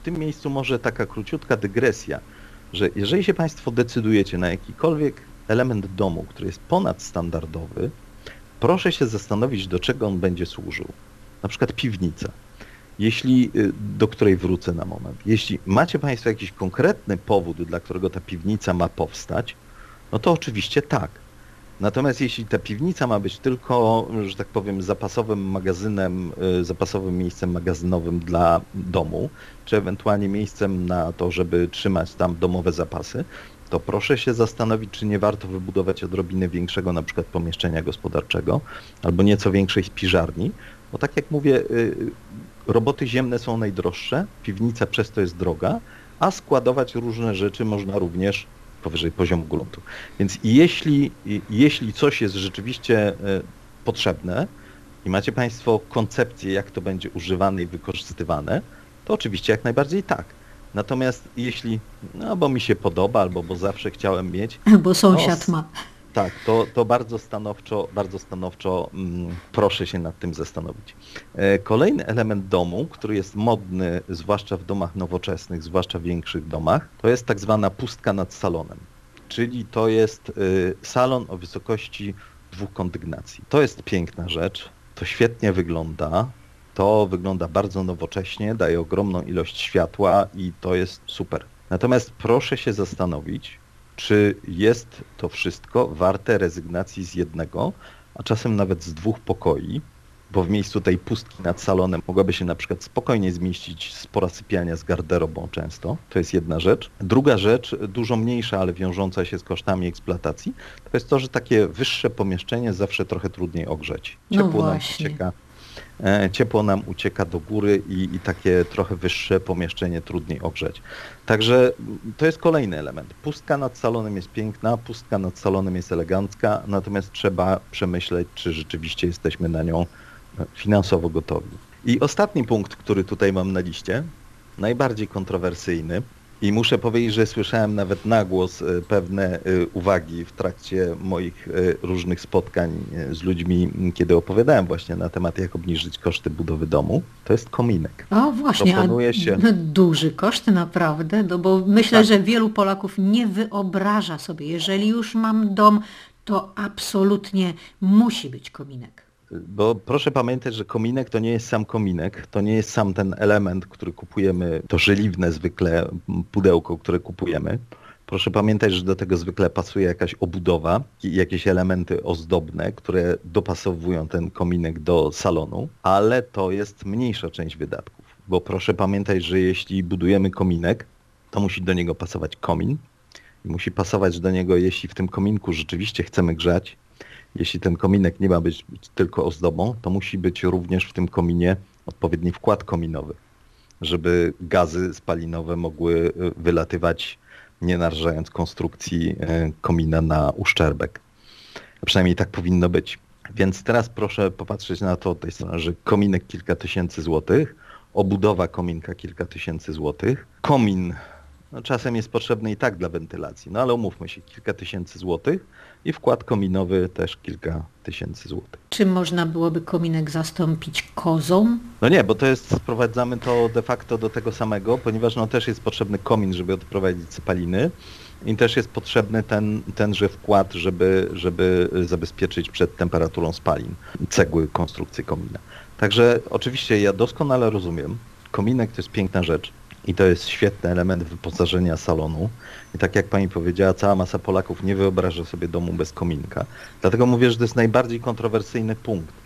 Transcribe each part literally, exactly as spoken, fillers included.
tym miejscu może taka króciutka dygresja, że jeżeli się Państwo decydujecie na jakikolwiek element domu, który jest ponadstandardowy, proszę się zastanowić, do czego on będzie służył. Na przykład piwnica, jeśli, do której wrócę na moment. Jeśli macie Państwo jakiś konkretny powód, dla którego ta piwnica ma powstać, no to oczywiście tak. Natomiast jeśli ta piwnica ma być tylko, że tak powiem, zapasowym magazynem, zapasowym miejscem magazynowym dla domu, czy ewentualnie miejscem na to, żeby trzymać tam domowe zapasy, to proszę się zastanowić, czy nie warto wybudować odrobinę większego na przykład pomieszczenia gospodarczego albo nieco większej spiżarni, bo tak jak mówię, roboty ziemne są najdroższe, piwnica przez to jest droga, a składować różne rzeczy można również powyżej poziomu gruntu. Więc jeśli, jeśli coś jest rzeczywiście potrzebne i macie Państwo koncepcję, jak to będzie używane i wykorzystywane, to oczywiście jak najbardziej tak. Natomiast jeśli, no bo mi się podoba, albo bo zawsze chciałem mieć... Bo sąsiad no, ma. Tak, to, to bardzo stanowczo, bardzo stanowczo mm, proszę się nad tym zastanowić. E, kolejny element domu, który jest modny, zwłaszcza w domach nowoczesnych, zwłaszcza w większych domach, to jest tak zwana pustka nad salonem. Czyli to jest y, salon o wysokości dwóch kondygnacji. To jest piękna rzecz, to świetnie wygląda, to wygląda bardzo nowocześnie, daje ogromną ilość światła i to jest super. Natomiast proszę się zastanowić, czy jest to wszystko warte rezygnacji z jednego, a czasem nawet z dwóch pokoi, bo w miejscu tej pustki nad salonem mogłaby się na przykład spokojnie zmieścić spora sypialnia z garderobą często. To jest jedna rzecz. Druga rzecz, dużo mniejsza, ale wiążąca się z kosztami eksploatacji, to jest to, że takie wyższe pomieszczenie zawsze trochę trudniej ogrzeć. Ciepło No nam właśnie. ucieka. Ciepło nam ucieka do góry i, i takie trochę wyższe pomieszczenie trudniej ogrzeć. Także to jest kolejny element. Pustka nad salonem jest piękna, pustka nad salonem jest elegancka, natomiast trzeba przemyśleć, czy rzeczywiście jesteśmy na nią finansowo gotowi. I ostatni punkt, który tutaj mam na liście, najbardziej kontrowersyjny, i muszę powiedzieć, że słyszałem nawet na głos pewne uwagi w trakcie moich różnych spotkań z ludźmi, kiedy opowiadałem właśnie na temat, jak obniżyć koszty budowy domu. To jest kominek. O właśnie, Proponuje a się... duży koszt naprawdę, no bo myślę, Tak. że wielu Polaków nie wyobraża sobie, jeżeli już mam dom, to absolutnie musi być kominek. Bo proszę pamiętać, że kominek to nie jest sam kominek, to nie jest sam ten element, który kupujemy, to żeliwne zwykle pudełko, które kupujemy. Proszę pamiętać, że do tego zwykle pasuje jakaś obudowa i jakieś elementy ozdobne, które dopasowują ten kominek do salonu, ale to jest mniejsza część wydatków. Bo proszę pamiętać, że jeśli budujemy kominek, to musi do niego pasować komin i musi pasować do niego, jeśli w tym kominku rzeczywiście chcemy grzać. Jeśli ten kominek nie ma być tylko ozdobą, to musi być również w tym kominie odpowiedni wkład kominowy, żeby gazy spalinowe mogły wylatywać, nie narażając konstrukcji komina na uszczerbek. A przynajmniej tak powinno być. Więc teraz proszę popatrzeć na to od tej strony, że kominek kilka tysięcy złotych, obudowa kominka kilka tysięcy złotych, komin no, czasem jest potrzebny i tak dla wentylacji, no ale umówmy się, kilka tysięcy złotych i wkład kominowy też kilka tysięcy złotych. Czy można byłoby kominek zastąpić kozą? No nie, bo to jest, sprowadzamy to de facto do tego samego, ponieważ no też jest potrzebny komin, żeby odprowadzić spaliny i też jest potrzebny ten, tenże wkład, żeby, żeby zabezpieczyć przed temperaturą spalin cegły konstrukcji komina. Także oczywiście ja doskonale rozumiem, kominek to jest piękna rzecz. I to jest świetny element wyposażenia salonu. I tak jak pani powiedziała, cała masa Polaków nie wyobraża sobie domu bez kominka. Dlatego mówię, że to jest najbardziej kontrowersyjny punkt.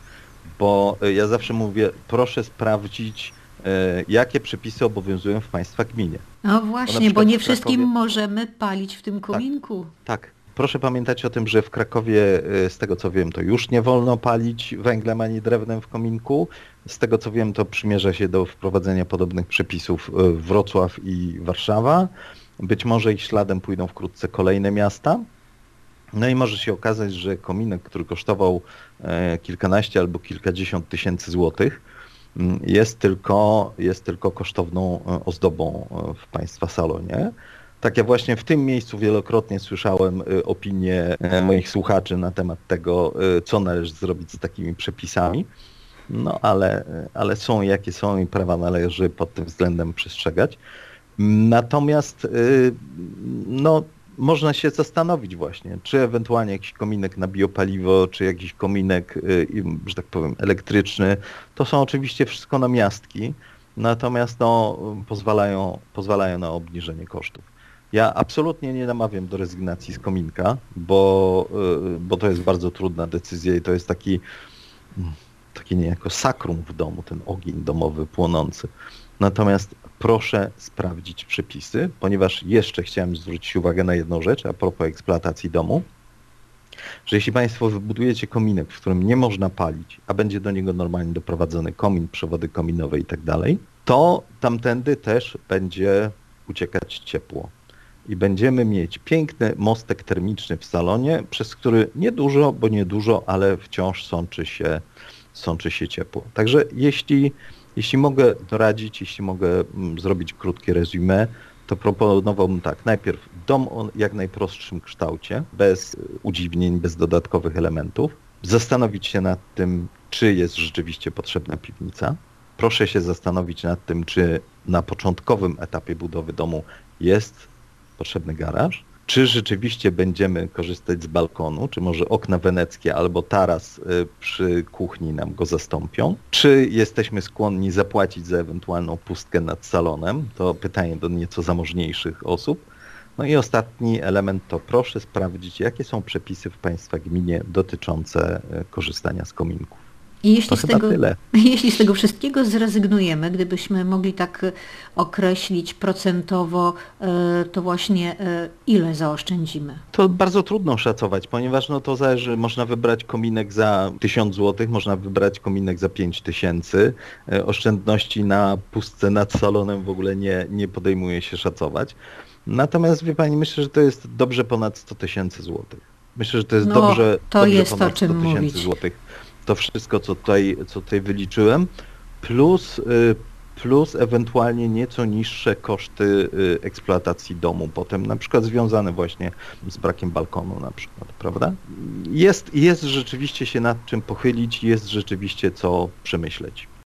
Bo ja zawsze mówię, proszę sprawdzić, jakie przepisy obowiązują w państwa gminie. No właśnie, bo nie wszystkim możemy palić w tym kominku. Tak, tak. Proszę pamiętać o tym, że w Krakowie, z tego co wiem, to już nie wolno palić węglem ani drewnem w kominku. Z tego co wiem, to przymierza się do wprowadzenia podobnych przepisów Wrocław i Warszawa. Być może ich śladem pójdą wkrótce kolejne miasta. No i może się okazać, że kominek, który kosztował kilkanaście albo kilkadziesiąt tysięcy złotych, jest tylko, jest tylko kosztowną ozdobą w państwa salonie. Tak ja właśnie w tym miejscu wielokrotnie słyszałem opinie moich słuchaczy na temat tego, co należy zrobić z takimi przepisami. no ale, ale są jakie są i prawa należy pod tym względem przestrzegać. Natomiast y, no, można się zastanowić właśnie, czy ewentualnie jakiś kominek na biopaliwo, czy jakiś kominek, y, że tak powiem, elektryczny. To są oczywiście wszystko namiastki, natomiast no, pozwalają, pozwalają na obniżenie kosztów. Ja absolutnie nie namawiam do rezygnacji z kominka, bo, y, bo to jest bardzo trudna decyzja i to jest taki, taki niejako sakrum w domu, ten ogień domowy płonący. Natomiast proszę sprawdzić przepisy, ponieważ jeszcze chciałem zwrócić uwagę na jedną rzecz a propos eksploatacji domu, że jeśli Państwo wybudujecie kominek, w którym nie można palić, a będzie do niego normalnie doprowadzony komin, przewody kominowe i tak dalej, to tamtędy też będzie uciekać ciepło. I będziemy mieć piękny mostek termiczny w salonie, przez który niedużo, bo niedużo, ale wciąż sączy się, sączy się ciepło. Także jeśli Jeśli mogę doradzić, jeśli mogę mm, zrobić krótkie resume, to proponowałbym tak. Najpierw dom o jak najprostszym kształcie, bez udziwnień, bez dodatkowych elementów. Zastanowić się nad tym, czy jest rzeczywiście potrzebna piwnica. Proszę się zastanowić nad tym, czy na początkowym etapie budowy domu jest potrzebny garaż. Czy rzeczywiście będziemy korzystać z balkonu, czy może okna weneckie albo taras przy kuchni nam go zastąpią? Czy jesteśmy skłonni zapłacić za ewentualną pustkę nad salonem? To pytanie do nieco zamożniejszych osób. No i ostatni element to proszę sprawdzić, jakie są przepisy w Państwa gminie dotyczące korzystania z kominków. I jeśli To z, chyba tego, tyle. jeśli z tego wszystkiego zrezygnujemy, gdybyśmy mogli tak określić procentowo, e, to właśnie e, ile zaoszczędzimy? To bardzo trudno szacować, ponieważ no to zależy, można wybrać kominek za tysiąc złotych, można wybrać kominek za pięć tysięcy. E, Oszczędności na pustce nad salonem w ogóle nie, nie podejmuje się szacować. Natomiast wie Pani, myślę, że to jest dobrze ponad sto tysięcy złotych. Myślę, że to jest No, dobrze, to dobrze jest o ponad czym sto tysięcy mówić. złotych. To wszystko, co tutaj, co tutaj wyliczyłem, plus, y, plus ewentualnie nieco niższe koszty y, eksploatacji domu, potem na przykład związane właśnie z brakiem balkonu na przykład, prawda? Jest, jest rzeczywiście się nad czym pochylić, jest rzeczywiście co przemyśleć.